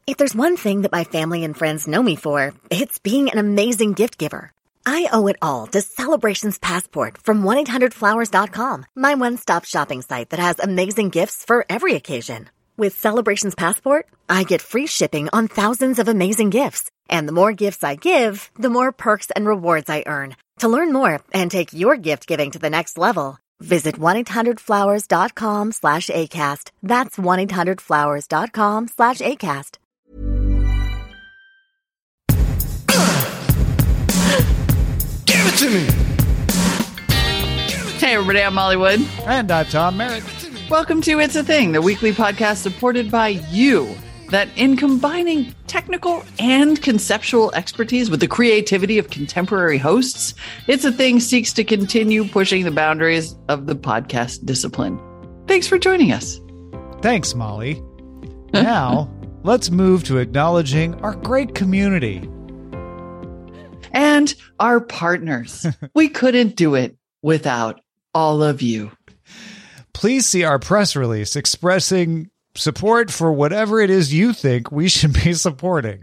If there's one thing that my family and friends know me for, it's being an amazing gift giver. I owe it all to Celebrations Passport from 1-800-Flowers.com, my one-stop shopping site that has amazing gifts for every occasion. With Celebrations Passport, I get free shipping on thousands of amazing gifts. And the more gifts I give, the more perks and rewards I earn. To learn more and take your gift giving to the next level, visit 1-800-Flowers.com/ACAST. That's 1-800-Flowers.com/ACAST. Give it to me! Hey everybody, I'm Molly Wood. And I'm Tom Merritt. Welcome to It's a Thing, the weekly podcast supported by you, that in combining technical and conceptual expertise with the creativity of contemporary hosts, It's a Thing seeks to continue pushing the boundaries of the podcast discipline. Thanks for joining us. Thanks, Molly. Now, let's move to acknowledging our great community. And our partners. We couldn't do it without all of you. Please see our press release expressing support for whatever it is you think we should be supporting.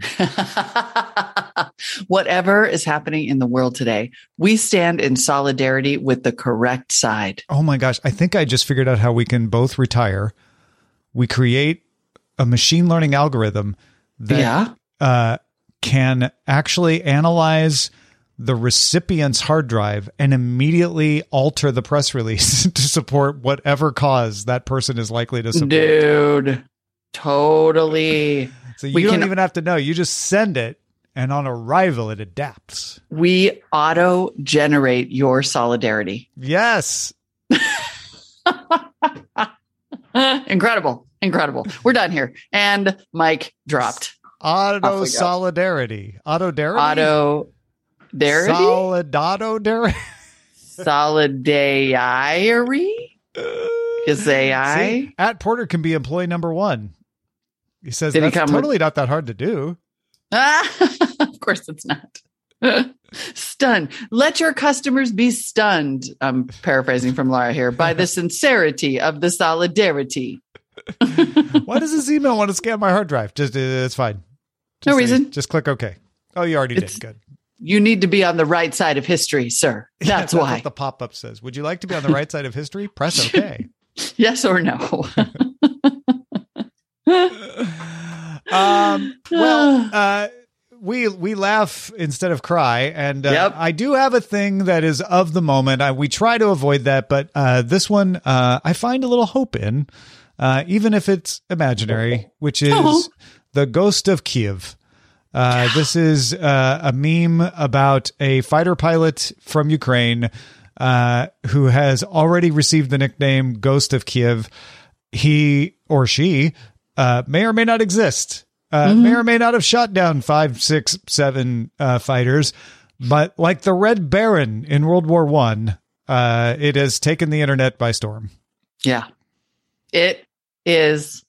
Whatever is happening in the world today, we stand in solidarity with the correct side. Oh my gosh, I think I just figured out how we can both retire. We create a machine learning algorithm that can actually analyze the recipient's hard drive and immediately alter the press release to support whatever cause that person is likely to support. Dude, totally. So you don't even have to know. You just send it, and on arrival, it adapts. We auto-generate your solidarity. Yes. Incredible. We're done here. And mic dropped. Auto solidarity. Auto-darity? Auto-darity? Solidado-darity? Solidary? Is AI? See, at Porter can be employee number one. He says Did that's he come totally not that hard to do. Of course it's not. Stunned. Let your customers be stunned. I'm paraphrasing from Laura here. By the sincerity of the solidarity. Why does this email want to scan my hard drive? Just it's fine. No reason. Just click OK. Oh, you already did. Good. You need to be on the right side of history, sir. That's why. What the pop-up says. Would you like to be on the right side of history? Press OK. Yes or no? We laugh instead of cry, and I do have a thing that is of the moment. We try to avoid that, but this one I find a little hope in, even if it's imaginary, which is the Ghost of Kiev. This is a meme about a fighter pilot from Ukraine who has already received the nickname Ghost of Kiev. He or she may or may not exist. May or may not have shot down 5, 6, 7 fighters, but like the Red Baron in World War I, it has taken the internet by storm. Yeah, it is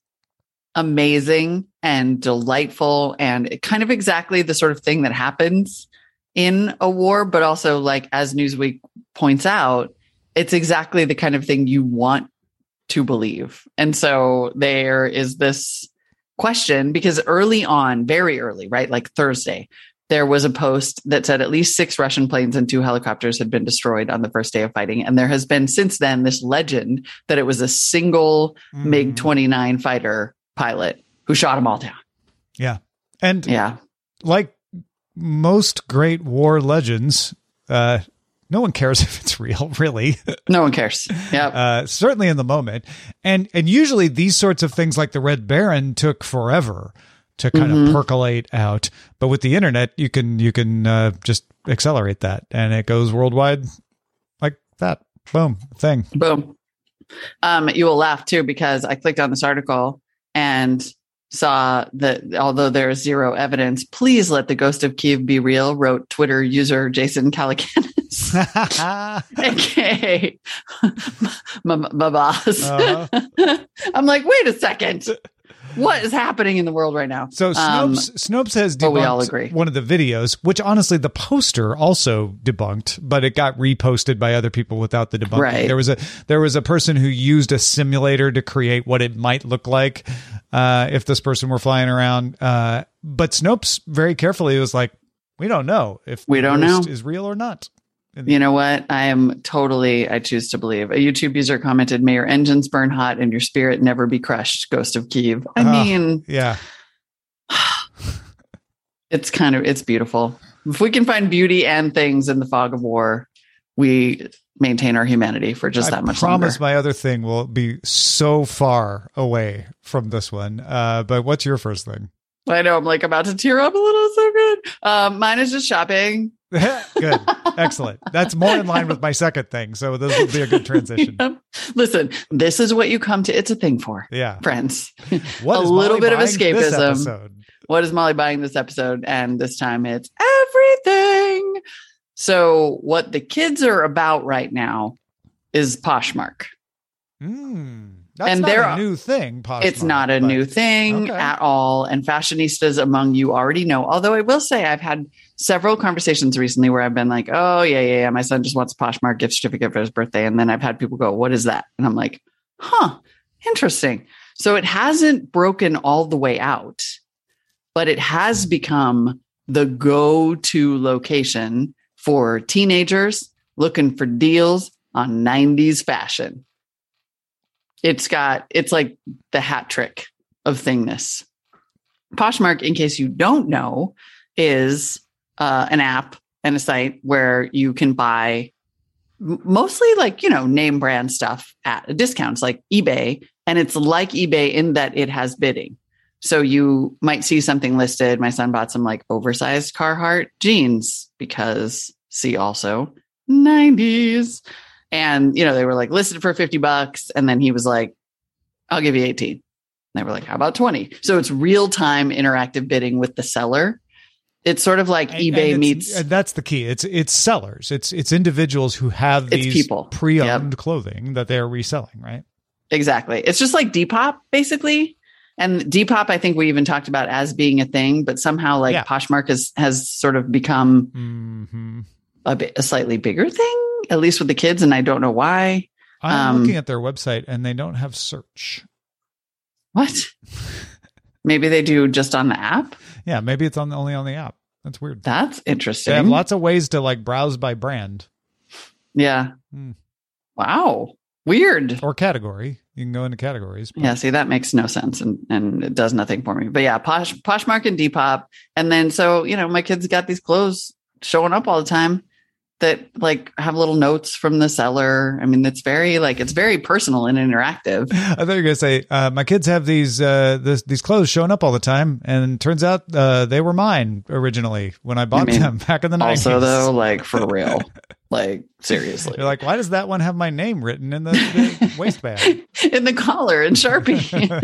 amazing and delightful and kind of exactly the sort of thing that happens in a war, but also, like, as Newsweek points out, it's exactly the kind of thing you want to believe. And so there is this question, because early on, very early, right? Like Thursday, there was a post that said at least 6 Russian planes and 2 helicopters had been destroyed on the first day of fighting. And there has been since then this legend that it was a single MiG-29 fighter pilot who shot them all down. Yeah. And like most great war legends, no one cares if it's real, really. No one cares. Yeah. Certainly in the moment. And usually these sorts of things like the Red Baron took forever to kind of percolate out. But with the internet, you can just accelerate that, and it goes worldwide like that. Boom. Thing. Boom. You will laugh too, because I clicked on this article and saw that although there is zero evidence, please let the Ghost of Kiev be real, wrote Twitter user Jason Calacanis, aka my boss. I'm like, wait a second. What is happening in the world right now? So Snopes has debunked we all agree. one of the videos, which honestly the poster also debunked, but it got reposted by other people without the debunking. Right. There was a person who used a simulator to create what it might look like if this person were flying around. But Snopes very carefully was like, we don't know if we don't know is real or not. You know what? I choose to believe. A YouTube user commented, "May your engines burn hot and your spirit never be crushed, Ghost of Kyiv." I mean, yeah, it's beautiful. If we can find beauty and things in the fog of war, we maintain our humanity for just that much longer. I promise my other thing will be so far away from this one. But what's your first thing? I know I'm like about to tear up a little. So good. Mine is just shopping. Good. Excellent. That's more in line with my second thing. So this will be a good transition. Yep. Listen, this is what you come to It's a Thing for. Yeah. Friends. What a little bit of escapism. What is Molly buying this episode? And this time it's everything. So what the kids are about right now is Poshmark. That's not a new thing, Poshmark. It's not a new thing at all. And fashionistas among you already know. Although I will say I've had several conversations recently where I've been like, oh, yeah. My son just wants a Poshmark gift certificate for his birthday. And then I've had people go, what is that? And I'm like, interesting. So it hasn't broken all the way out, but it has become the go-to location for teenagers looking for deals on 90s fashion. It's like the hat trick of thingness. Poshmark, in case you don't know, is an app and a site where you can buy mostly name brand stuff at discounts like eBay. And it's like eBay in that it has bidding. So you might see something listed. My son bought some like oversized Carhartt jeans because see also 90s. And, they were like listed for $50. And then he was like, I'll give you 18. And they were like, how about 20? So it's real time interactive bidding with the seller. It's sort of like eBay meets. And that's the key. It's sellers. It's individuals who have these people. Pre-owned clothing that they're reselling, right? Exactly. It's just like Depop, basically. And Depop, I think we even talked about as being a thing, but somehow Poshmark has sort of become a slightly bigger thing. At least with the kids, and I don't know why. I'm looking at their website, and they don't have search. What? Maybe they do just on the app? Yeah, maybe it's only on the app. That's weird. That's interesting. They have lots of ways to browse by brand. Yeah. Wow. Weird. Or category. You can go into categories. Yeah, see, that makes no sense, and it does nothing for me. But yeah, Poshmark and Depop. And then, so, my kids got these clothes showing up all the time that have little notes from the seller. I mean, it's very personal and interactive. I thought you were going to say, my kids have these clothes showing up all the time. And it turns out they were mine originally when I bought them back in the 90s. Also though, for real, seriously. You're like, why does that one have my name written in the waistband? In the collar in Sharpie.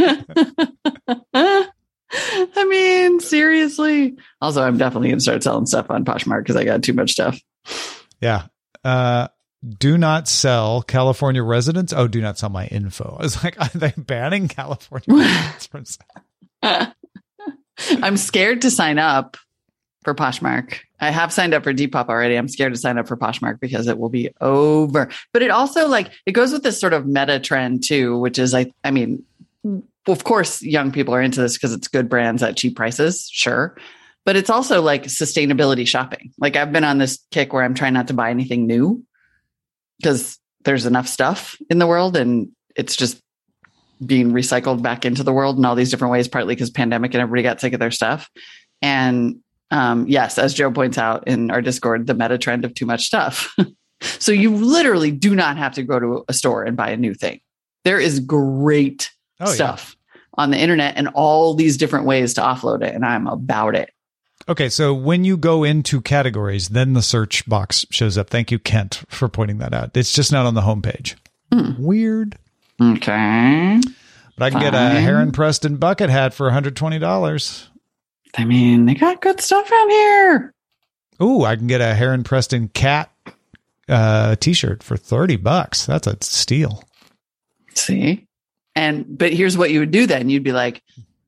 I mean, seriously. Also, I'm definitely going to start selling stuff on Poshmark because I got too much stuff. Yeah. Do not sell California residents. Oh, do not sell my info. I was like, are they banning California residents from selling? I'm scared to sign up for Poshmark. I have signed up for Depop already. I'm scared to sign up for Poshmark because it will be over. But it also it goes with this sort of meta trend too, which is I mean, of course, young people are into this because it's good brands at cheap prices. Sure. But it's also sustainability shopping. I've been on this kick where I'm trying not to buy anything new because there's enough stuff in the world and it's just being recycled back into the world in all these different ways, partly because pandemic and everybody got sick of their stuff. And yes, as Joe points out in our Discord, the meta trend of too much stuff. So you literally do not have to go to a store and buy a new thing. There is great stuff on the internet and all these different ways to offload it. And I'm about it. Okay, so when you go into categories, then the search box shows up. Thank you, Kent, for pointing that out. It's just not on the homepage. Weird. Okay. But I can get a Heron Preston bucket hat for $120. I mean, they got good stuff out here. Ooh, I can get a Heron Preston cat t-shirt for $30. That's a steal. See? But here's what you would do then. You'd be like,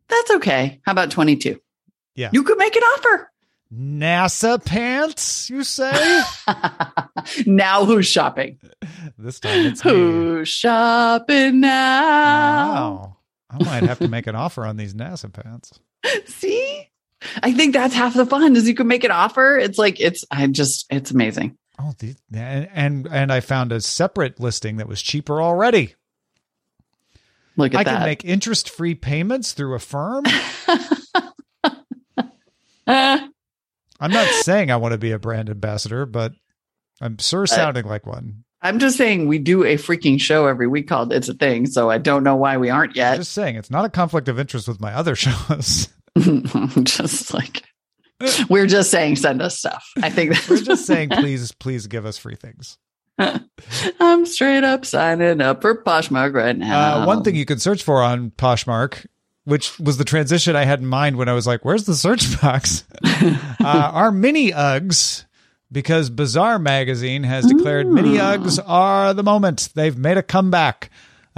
That's okay. How about 22? Yeah. You could make an offer. NASA pants, you say? Now who's shopping? This time it's me. Who's shopping now? Wow. I might have to make an offer on these NASA pants. See? I think that's half the fun is you can make an offer. It's like, it's amazing. Oh, and I found a separate listing that was cheaper already. Look at that. I can make interest-free payments through a firm. I'm not saying I want to be a brand ambassador, but I'm sure sounding like one. I'm just saying we do a freaking show every week called It's a Thing, so I don't know why we aren't yet. I'm just saying it's not a conflict of interest with my other shows. Just like we're just saying send us stuff. I think we're just saying please give us free things. I'm straight up signing up for Poshmark right now. One thing you can search for on Poshmark, which was the transition I had in mind when I was like, where's the search box? Are mini Uggs, because Bazaar magazine has declared mini Uggs are the moment. They've made a comeback.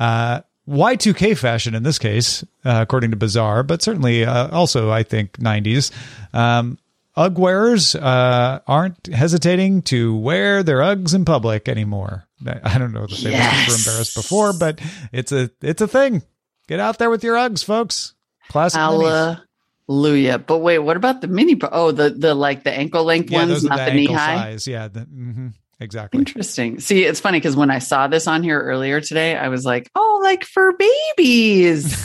Y2K fashion in this case, according to Bazaar, but certainly also, I think, 90s. Ugg wearers aren't hesitating to wear their Uggs in public anymore. I don't know that they were embarrassed before, but it's a thing. Get out there with your Uggs, folks. Classic minis. Hallelujah. But wait, what about the mini? The like the ankle length ones, not the knee high size. Yeah, exactly. Interesting. See, it's funny because when I saw this on here earlier today, I was like, oh, like for babies.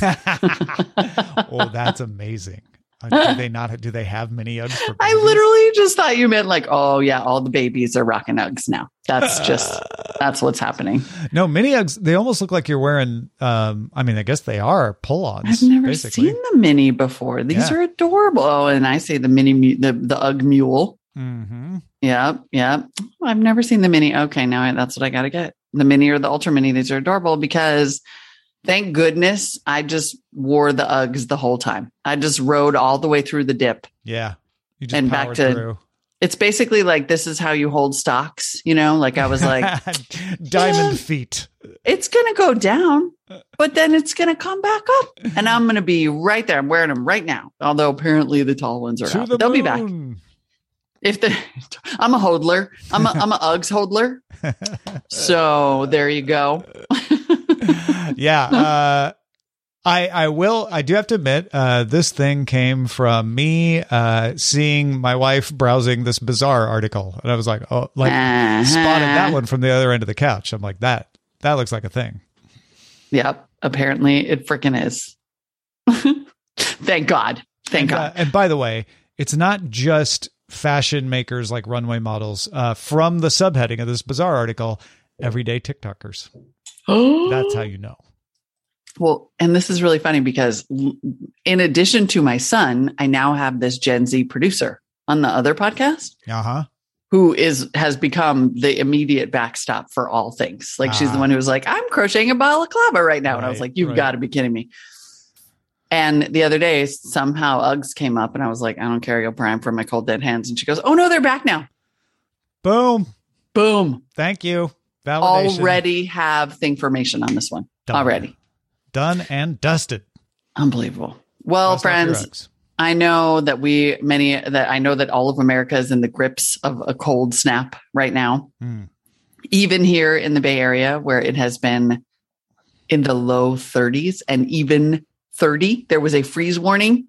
Oh, that's amazing. Do they have mini Uggs for babies? I literally just thought you meant like, oh yeah, all the babies are rocking Uggs now. That's what's happening. No, mini Uggs, they almost look like you're wearing, I guess they are pull-ons. I've never seen the mini before. These are adorable. Oh, and I say the mini, the Ugg mule. Mm-hmm. Yeah. Oh, I've never seen the mini. Okay, now that's what I got to get. The mini or the ultra mini. These are adorable because thank goodness I just wore the Uggs the whole time. I just rode all the way through the dip. Yeah. You just and back to through. It's basically like, this is how you hold stocks, like I was like diamond feet. It's going to go down, but then it's going to come back up and I'm going to be right there. I'm wearing them right now. Although apparently the tall ones are out. They'll be back. I'm a hodler. I'm a Uggs hodler. So there you go. Yeah. I do have to admit, this thing came from me, seeing my wife browsing this Bazaar article. And I was like, spotted that one from the other end of the couch. I'm like, that looks like a thing. Yep. Apparently it freaking is. Thank God. Thank God. And by the way, it's not just fashion makers like runway models. From the subheading of this Bazaar article, everyday TikTokers. That's how you know. Well, and this is really funny because in addition to my son, I now have this Gen Z producer on the other podcast who has become the immediate backstop for all things. Like she's the one who was like, I'm crocheting a balaclava right now. And I was like, you've got to be kidding me. And the other day, somehow Uggs came up and I was like, I don't care. You'll prime for my cold dead hands. And she goes, oh no, they're back now. Boom. Thank you. Validation. Already have thingformation on this one. Already. Done and dusted. Unbelievable. Well, Dust friends, I know that all of America is in the grips of a cold snap right now. Even here in the Bay Area, where it has been in the low 30s and even 30, there was a freeze warning.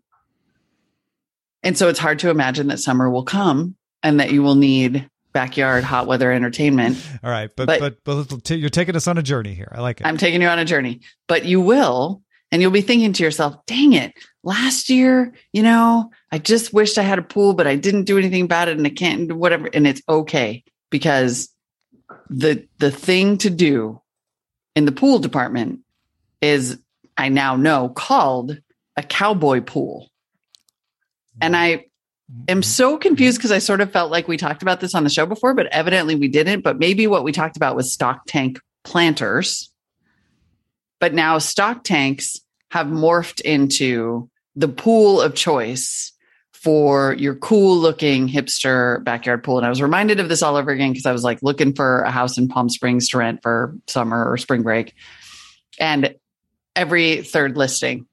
And so it's hard to imagine that summer will come and that you will need backyard hot weather entertainment. All right. But you're taking us on a journey here. I like it. I'm taking you on a journey, but you will, and you'll be thinking to yourself, dang it, last year, I just wished I had a pool, but I didn't do anything about it and I can't do whatever. And it's okay because the thing to do in the pool department is, I now know, called a cowboy pool. And I am so confused because I sort of felt like we talked about this on the show before, but evidently we didn't. But maybe what we talked about was stock tank planters. But now stock tanks have morphed into the pool of choice for your cool looking hipster backyard pool. And I was reminded of this all over again because I was like looking for a house in Palm Springs to rent for summer or spring break. And every third listing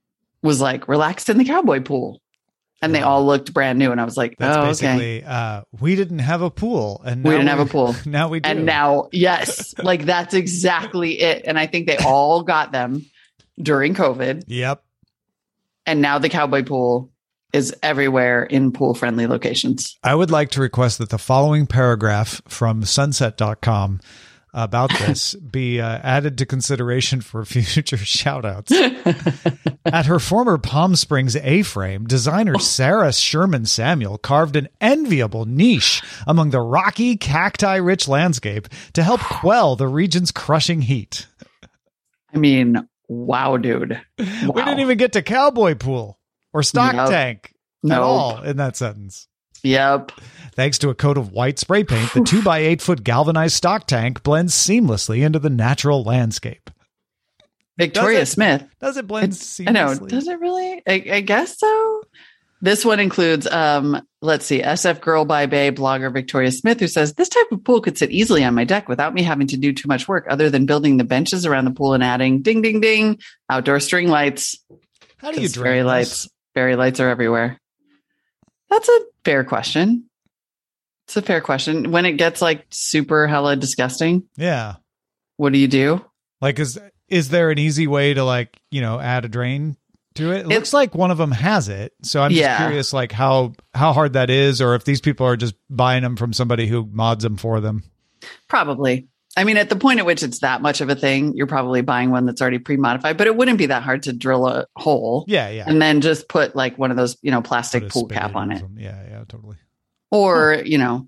was like, relaxed in the cowboy pool. And they all looked brand new. And I was like, that's basically, we didn't have a pool. And we didn't have a pool. Now we do. And now, yes, like that's exactly it. And I think they all got them during COVID. Yep. And now the cowboy pool is everywhere in pool-friendly locations. I would like to request that the following paragraph from sunset.com about this be added to consideration for future shout-outs. At her former Palm Springs A-frame, designer Sarah Sherman Samuel carved an enviable niche among the rocky, cacti-rich landscape to help quell the region's crushing heat. I mean, wow, dude. Wow. We didn't even get to cowboy pool or stock tank at all in that sentence. Yep. Thanks to a coat of white spray paint, the 2x8 foot galvanized stock tank blends seamlessly into the natural landscape. Victoria Smith. Does it blend seamlessly? I know. Does it really? I guess so. This one includes, let's see, SF Girl by Bay blogger Victoria Smith, who says, this type of pool could sit easily on my deck without me having to do too much work other than building the benches around the pool and adding ding, ding, ding, outdoor string lights. How do you drain fairy lights are everywhere. That's a fair question. It's a fair question. When it gets like super hella disgusting. Yeah. What do you do? Like, is there an easy way to like, add a drain to it? It looks like one of them has it. So I'm just curious, like how hard that is, or if these people are just buying them from somebody who mods them for them. Probably. I mean, at the point at which it's that much of a thing, you're probably buying one that's already pre-modified, but it wouldn't be that hard to drill a hole. Yeah. And then just put like one of those, plastic pool cap on it. Yeah, totally. Or,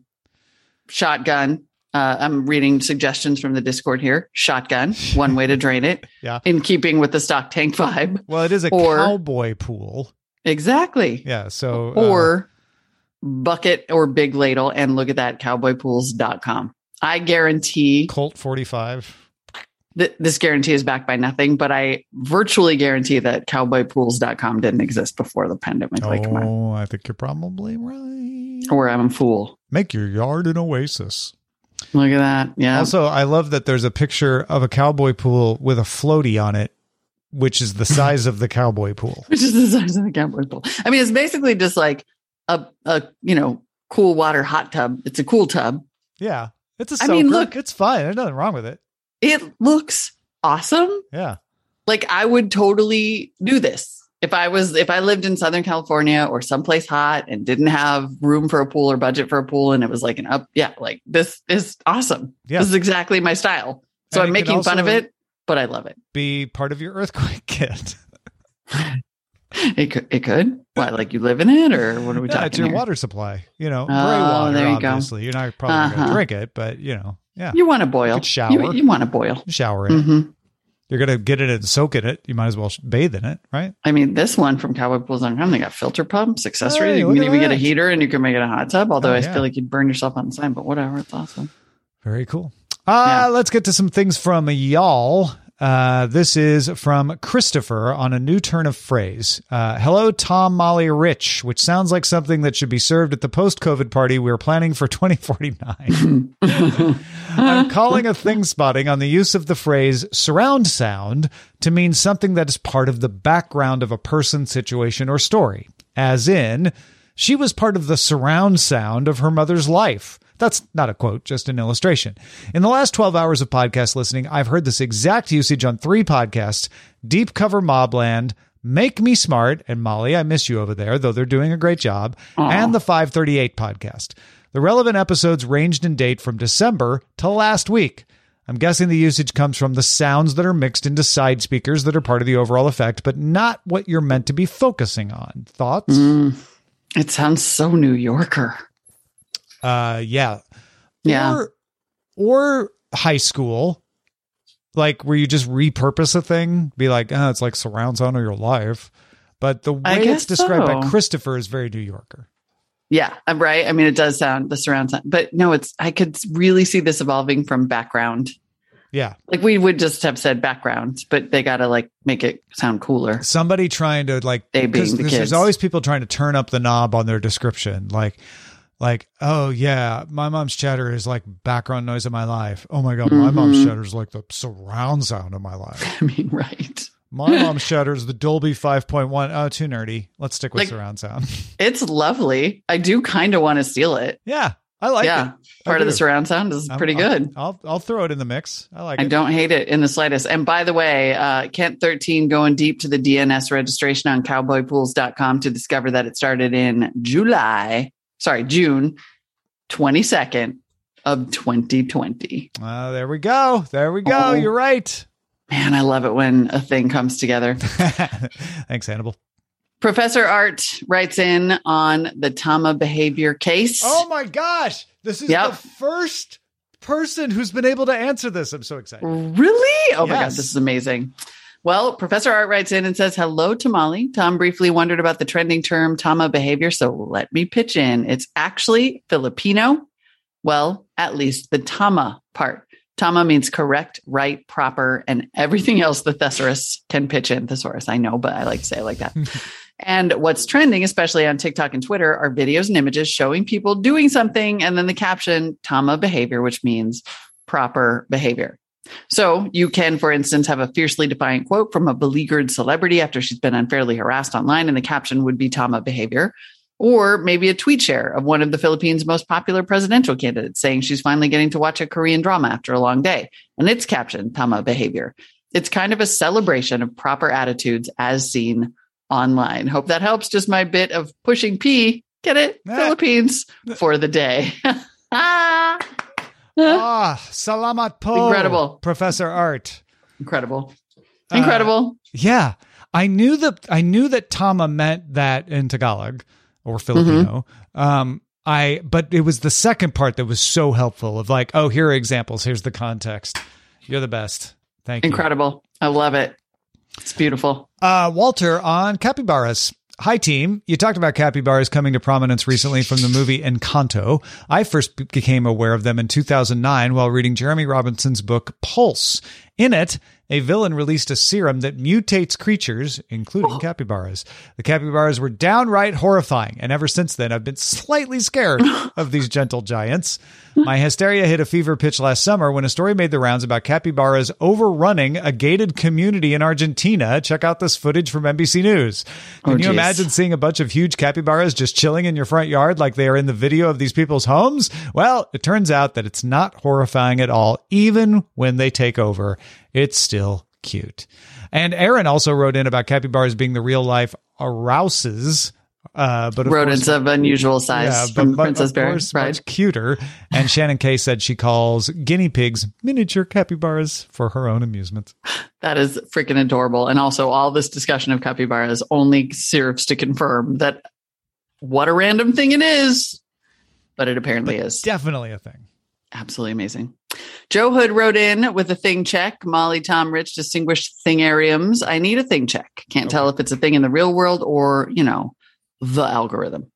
shotgun. I'm reading suggestions from the Discord here. Shotgun, one way to drain it. Yeah. In keeping with the stock tank vibe. Well, it is a cowboy pool. Exactly. Yeah. So, or bucket or big ladle, and look at that, cowboypools.com. I guarantee Colt 45. This guarantee is backed by nothing, but I virtually guarantee that cowboypools.com didn't exist before the pandemic. Come on. I think you're probably right. Or I'm a fool. Make your yard an oasis. Look at that. Yeah. Also, I love that there's a picture of a cowboy pool with a floaty on it, which is the size of the cowboy pool. Which is the size of the cowboy pool. I mean, it's basically just like a cool water hot tub. It's a cool tub. Yeah. It's a soaker. I mean, look, it's fine. There's nothing wrong with it. It looks awesome. Yeah. Like I would totally do this. If I lived in Southern California or someplace hot and didn't have room for a pool or budget for a pool, and it was like like this is awesome. Yeah. This is exactly my style. So I'm making fun of it, but I love it. Be part of your earthquake kit. It could. Why? Like you live in it, or what are we talking? It's your water supply. Gray water. There you obviously, go. You're not probably going to drink it, but yeah. You want to boil. Shower. You want to boil. Shower in it. You're going to get it and soak in it. You might as well bathe in it, right? I mean, this one from cowboypools.com, they got filter pumps, accessories. You can even get a heater, and you can make it a hot tub. Although I feel like you'd burn yourself on the side, but whatever. It's awesome. Very cool. Let's get to some things from y'all. This is from Christopher on a new turn of phrase. Hello, Tom, Molly, Rich, which sounds like something that should be served at the post-COVID party we're planning for 2049. I'm calling a thing spotting on the use of the phrase surround sound to mean something that is part of the background of a person, situation, or story. As in, she was part of the surround sound of her mother's life. That's not a quote, just an illustration. In the last 12 hours of podcast listening, I've heard this exact usage on 3 podcasts: Deep Cover Mobland, Make Me Smart, and Molly, I miss you over there, though they're doing a great job, and the 538 podcast. The relevant episodes ranged in date from December to last week. I'm guessing the usage comes from the sounds that are mixed into side speakers that are part of the overall effect, but not what you're meant to be focusing on. Thoughts? It sounds so New Yorker. Yeah. Or high school, like where you just repurpose a thing, be like, it's like surround sound of your life. But the way it's described by Christopher is very New Yorker. Yeah, I'm right. I mean, it does sound the surround sound, but no, I could really see this evolving from background. Yeah. Like we would just have said background, but they got to like make it sound cooler. Somebody trying to like, because there's always people trying to turn up the knob on their description. Like, oh yeah, my mom's chatter is like background noise of my life. Oh my God, my mom's chatter is like the surround sound of my life. I mean, right. My mom shudders the Dolby 5.1. Oh, too nerdy. Let's stick with surround sound. It's lovely. I do kind of want to steal it. Yeah, I like it. Part of the surround sound is pretty good. I'll throw it in the mix. I like it. I don't hate it in the slightest. And by the way, Kent 13 going deep to the DNS registration on cowboypools.com to discover that it started in June 22nd of 2020. There we go. Oh. You're right. Man, I love it when a thing comes together. Thanks, Hannibal. Professor Art writes in on the Tama behavior case. Oh my gosh. This is the first person who's been able to answer this. I'm so excited. Really? Oh my God, this is amazing. Well, Professor Art writes in and says, hello, Tamale. Tom briefly wondered about the trending term Tama behavior, so let me pitch in. It's actually Filipino. Well, at least the Tama part. Tama means correct, right, proper, and everything else the thesaurus can pitch in. Thesaurus, I know, but I like to say it like that. And what's trending, especially on TikTok and Twitter, are videos and images showing people doing something, and then the caption, Tama behavior, which means proper behavior. So you can, for instance, have a fiercely defiant quote from a beleaguered celebrity after she's been unfairly harassed online, and the caption would be Tama behavior. Or maybe a tweet share of one of the Philippines' most popular presidential candidates saying she's finally getting to watch a Korean drama after a long day. And it's captioned Tama behavior. It's kind of a celebration of proper attitudes as seen online. Hope that helps. Just my bit of pushing P. Get it? Philippines for the day. Salamat po. Incredible. Professor Art. Incredible. Yeah. I knew that Tama meant that in Tagalog or Filipino. But it was the second part that was so helpful of like, oh, here are examples. Here's the context. You're the best. Thank you. Incredible. I love it. It's beautiful. Walter on capybaras. Hi, team. You talked about capybaras coming to prominence recently from the movie Encanto. I first became aware of them in 2009 while reading Jeremy Robinson's book Pulse. In it, a villain released a serum that mutates creatures, including capybaras. The capybaras were downright horrifying, and ever since then, I've been slightly scared of these gentle giants. My hysteria hit a fever pitch last summer when a story made the rounds about capybaras overrunning a gated community in Argentina. Check out this footage from NBC News. Can you imagine seeing a bunch of huge capybaras just chilling in your front yard like they are in the video of these people's homes? Well, it turns out that it's not horrifying at all, even when they take over. It's still cute. And Aaron also wrote in about capybaras being the real life arouses. But rodents of unusual size from Princess Bear. Much cuter. And Shannon Kay said she calls guinea pigs miniature capybaras for her own amusement. That is freaking adorable. And also all this discussion of capybaras only serves to confirm that what a random thing it is, but it apparently is. Definitely a thing. Absolutely amazing. Joe Hood wrote in with a thing check. Molly, Tom, Rich, distinguished thingariums. I need a thing check. Can't tell if it's a thing in the real world or, the algorithm.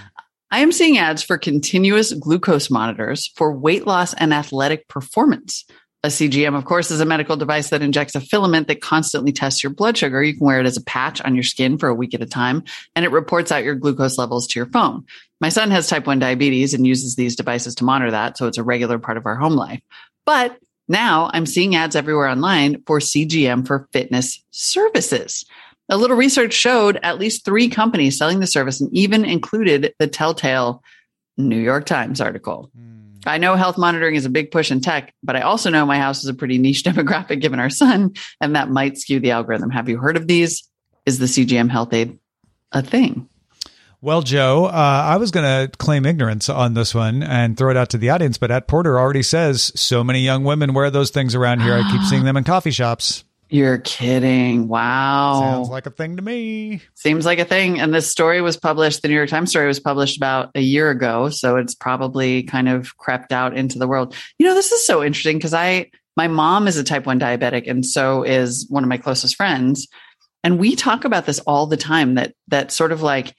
I am seeing ads for continuous glucose monitors for weight loss and athletic performance. A CGM, of course, is a medical device that injects a filament that constantly tests your blood sugar. You can wear it as a patch on your skin for a week at a time, and it reports out your glucose levels to your phone. My son has type 1 diabetes and uses these devices to monitor that, so it's a regular part of our home life. But now I'm seeing ads everywhere online for CGM for fitness services. A little research showed at least 3 companies selling the service and even included the telltale New York Times article. I know health monitoring is a big push in tech, but I also know my house is a pretty niche demographic given our son, and that might skew the algorithm. Have you heard of these? Is the CGM health aid a thing? Well, Joe, I was going to claim ignorance on this one and throw it out to the audience, but at Porter already says so many young women wear those things around here. I keep seeing them in coffee shops. You're kidding. Wow. Sounds like a thing to me. Seems like a thing. And this story was published, the New York Times story was published about a year ago. So it's probably kind of crept out into the world. This is so interesting because my mom is a type 1 diabetic, and so is one of my closest friends. And we talk about this all the time, that sort of like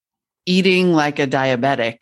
eating like a diabetic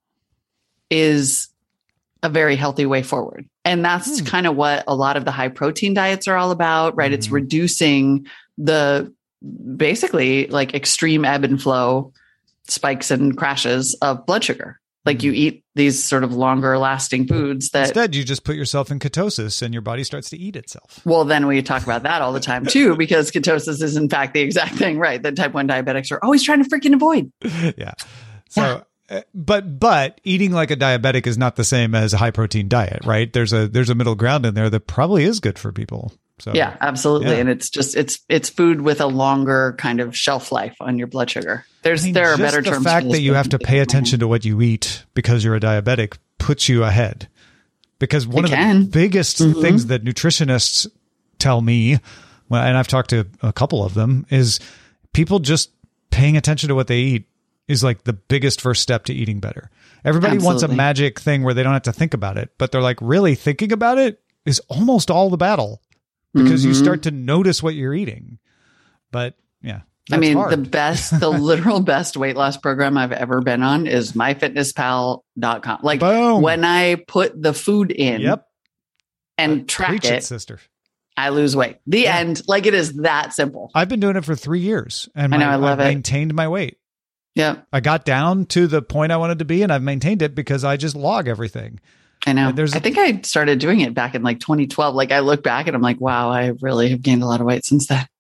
is a very healthy way forward. And that's kind of what a lot of the high protein diets are all about, right? It's reducing the basically like extreme ebb and flow spikes and crashes of blood sugar. Like you eat these sort of longer lasting foods that instead you just put yourself in ketosis and your body starts to eat itself. Well, then we talk about that all the time too, because ketosis is in fact the exact thing, right? That type 1 diabetics are always trying to freaking avoid. Yeah. So, but eating like a diabetic is not the same as a high protein diet, right? There's a middle ground in there that probably is good for people. So yeah, absolutely. Yeah. And it's just, it's food with a longer kind of shelf life on your blood sugar. There are better terms. The fact that you have to pay attention to what you eat because you're a diabetic puts you ahead. Because one of the biggest things that nutritionists tell me, and I've talked to a couple of them, is people just paying attention to what they eat is like the biggest first step to eating better. Everybody wants a magic thing where they don't have to think about it, but they're like, really thinking about it is almost all the battle. Because you start to notice what you're eating. But yeah, I mean, the literal best weight loss program I've ever been on is myfitnesspal.com. Like boom. When I put the food in and track it, sister, I lose weight. The end. Like it is that simple. I've been doing it for 3 years and I've maintained my weight. Yeah. I got down to the point I wanted to be and I've maintained it because I just log everything. I know. I think I started doing it back in like 2012. Like I look back and I'm like, wow, I really have gained a lot of weight since then.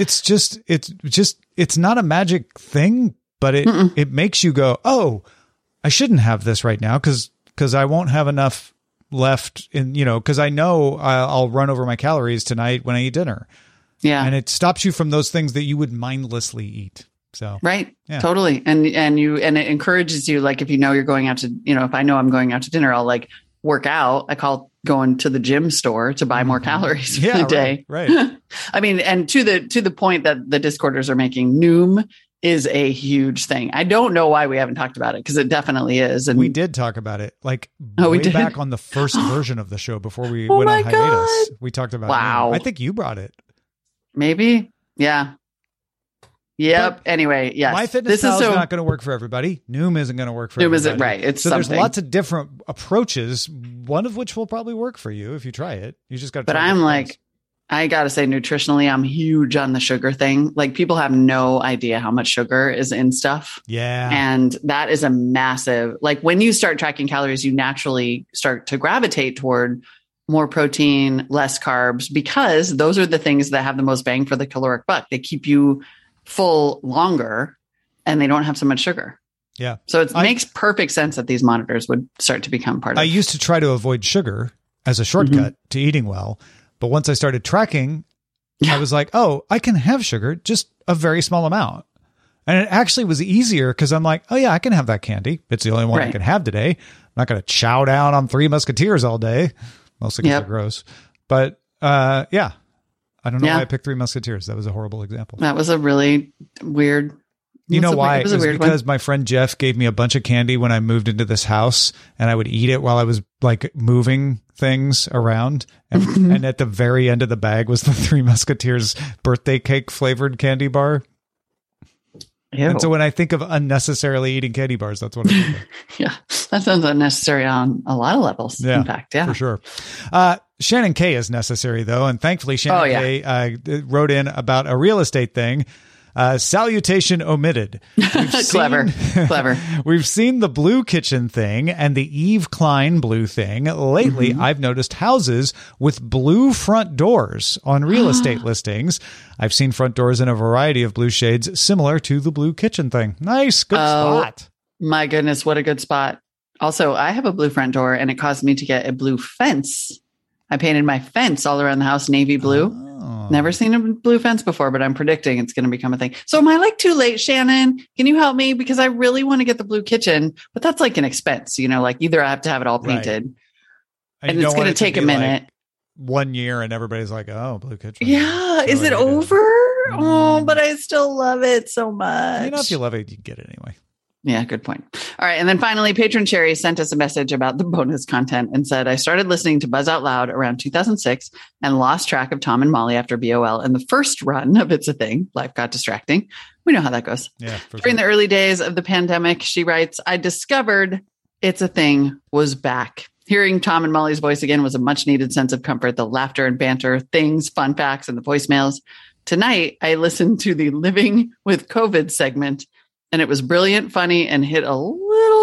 It's not a magic thing, but it makes you go, oh, I shouldn't have this right now because I won't have enough left in, because I know I'll run over my calories tonight when I eat dinner. Yeah. And it stops you from those things that you would mindlessly eat. So, right. Yeah. Totally. And it encourages you, like, if you know you're going out to, if I know I'm going out to dinner, I'll like work out. I call going to the gym store to buy more calories for the day. Right. I mean, and to the point that the Discorders are making, Noom is a huge thing. I don't know why we haven't talked about it because it definitely is. And we did talk about it like way back on the first version of the show before we went on hiatus. We talked about Noom. I think you brought it. Maybe. Yeah. Yep. But anyway, yes. MyFitnessPal is not going to work for everybody. Noom isn't going to work for everybody. Isn't right. It's so something. There's lots of different approaches. One of which will probably work for you if you try it. You just got to. But I'm like, I got to say, nutritionally, I'm huge on the sugar thing. Like people have no idea how much sugar is in stuff. Yeah. And that is a massive. Like when you start tracking calories, you naturally start to gravitate toward more protein, less carbs, because those are the things that have the most bang for the caloric buck. They keep you full longer and they don't have so much sugar. Yeah. So it makes perfect sense that these monitors would start to become part of it. I used to try to avoid sugar as a shortcut to eating well. But once I started tracking, I was like, oh, I can have sugar, just a very small amount. And it actually was easier because I'm like, oh yeah, I can have that candy. It's the only one I can have today. I'm not going to chow down on Three Musketeers all day. Mostly because they're gross. But yeah. I don't know why I picked Three Musketeers. That was a horrible example. That was a really weird. You know why? It was because my friend Jeff gave me a bunch of candy when I moved into this house, and I would eat it while I was like moving things around. And at the very end of the bag was the Three Musketeers birthday cake flavored candy bar. Ew. And so when I think of unnecessarily eating candy bars, that's what I think of. Yeah, that sounds unnecessary on a lot of levels. Yeah, in fact, for sure. Shannon K is necessary though, and thankfully Shannon K wrote in about a real estate thing. Salutation omitted. Clever. We've seen the blue kitchen thing and the Eve Klein blue thing. Lately, I've noticed houses with blue front doors on real estate listings. I've seen front doors in a variety of blue shades similar to the blue kitchen thing. Nice. Good spot. My goodness. What a good spot. Also, I have a blue front door and it caused me to get a blue fence. I painted my fence all around the house navy blue. Oh. Never seen a blue fence before, but I'm predicting it's going to become a thing. So am I like too late, Shannon? Can you help me? Because I really want to get the blue kitchen, but that's like an expense, like either I have to have it all painted and it's going to take a minute. Like 1 year and everybody's like, oh, blue kitchen. Yeah. Is it over? Oh, but I still love it so much. If you love it, you can get it anyway. Yeah, good point. All right. And then finally, Patron Cherry sent us a message about the bonus content and said, I started listening to Buzz Out Loud around 2006 and lost track of Tom and Molly after BOL. In the first run of It's a Thing, life got distracting. We know how that goes. Yeah. During the early days of the pandemic, she writes, I discovered It's a Thing was back. Hearing Tom and Molly's voice again was a much needed sense of comfort. The laughter and banter, things, fun facts, and the voicemails. Tonight, I listened to the Living with COVID segment. And it was brilliant, funny, and hit a little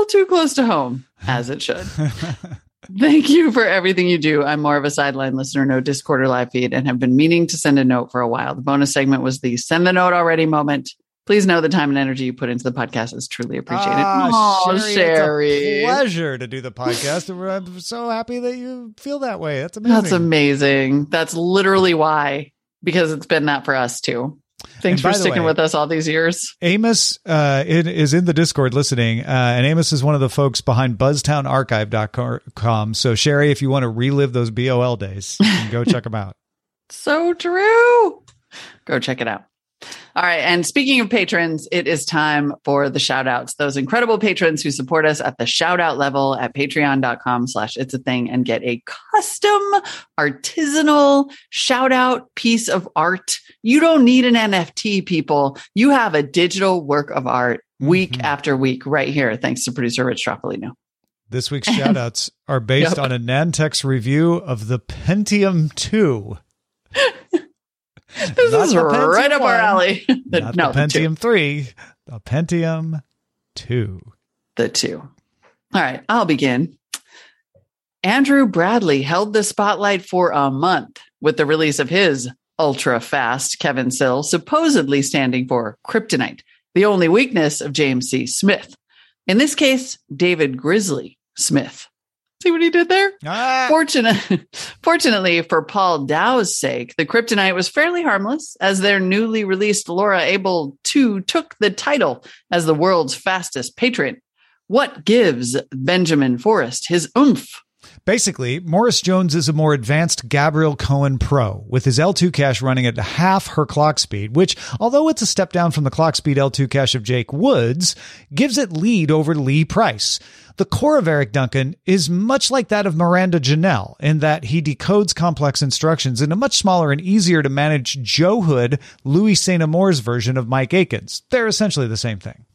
little too close to home, as it should. Thank you for everything you do. I'm more of a sideline listener, no Discord or live feed, and have been meaning to send a note for a while. The bonus segment was the send the note already moment. Please know the time and energy you put into the podcast is truly appreciated. Sherry. It's a pleasure to do the podcast. I'm so happy that you feel that way. That's amazing. That's amazing. That's literally why, because it's been that for us too. Thanks for sticking with us all these years. Amos is in the Discord listening, and Amos is one of the folks behind BuzztownArchive.com. So, Sherry, if you want to relive those BOL days, you can go check them out. So true. Go check it out. All right. And speaking of patrons, it is time for the shout outs. Those incredible patrons who support us at the shout out level at patreon.com/itsatthing and get a custom artisanal shout out piece of art. You don't need an NFT, people. You have a digital work of art week after week right here. Thanks to producer Rich Troppolino. This week's shout outs are based on a Nantex review of the Pentium 2. This is right up our alley. The Pentium 3, the Pentium 2. The 2. All right, I'll begin. Andrew Bradley held the spotlight for a month with the release of his ultra-fast Kevin Sill, supposedly standing for Kryptonite, the only weakness of James C. Smith. In this case, David Grizzly Smith. See what he did there? Fortunately for Paul Dow's sake, the Kryptonite was fairly harmless, as their newly released Laura Abel 2 took the title as the world's fastest patron. What gives Benjamin Forrest his oomph? Basically, Morris Jones is a more advanced Gabrielle Cohen Pro, with his L2 cache running at half her clock speed, which, although it's a step down from the clock speed L2 cache of Jake Woods, gives it lead over Lee Price. The core of Eric Duncan is much like that of Miranda Janelle, in that he decodes complex instructions in a much smaller and easier to manage Joe Hood, Louis St. Amour's version of Mike Akins. They're essentially the same thing.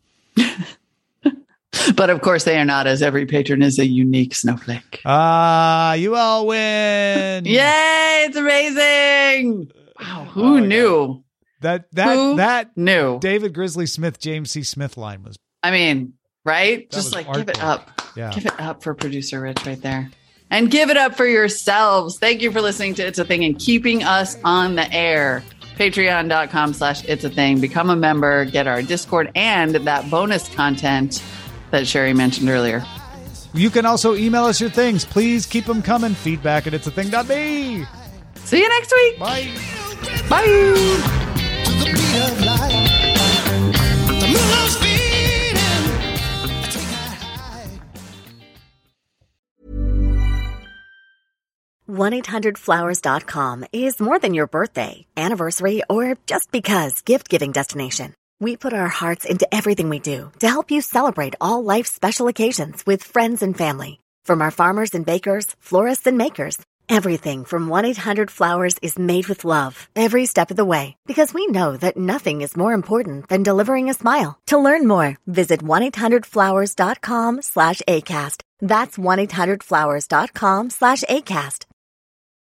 But of course they are not, as every patron is a unique snowflake. You all win. Yay, it's amazing. Wow, who knew? That knew? David Grizzly Smith, James C. Smith line was. I mean, right? Just like give it up. Yeah. Give it up for producer Rich right there. And give it up for yourselves. Thank you for listening to It's a Thing and keeping us on the air. Patreon.com/itsatthing. Become a member, get our Discord and that bonus content that Sherry mentioned earlier. You can also email us your things. Please keep them coming. Feedback@itsathing.me. See you next week. Bye. Bye. To the beat of life, the moon's beating. Take that high. 1-800-Flowers.com is more than your birthday, anniversary, or just because gift-giving destination. We put our hearts into everything we do to help you celebrate all life's special occasions with friends and family. From our farmers and bakers, florists and makers, everything from 1-800-Flowers is made with love every step of the way, because we know that nothing is more important than delivering a smile. To learn more, visit 1-800-Flowers.com/ACAST. That's 1-800-Flowers.com/ACAST.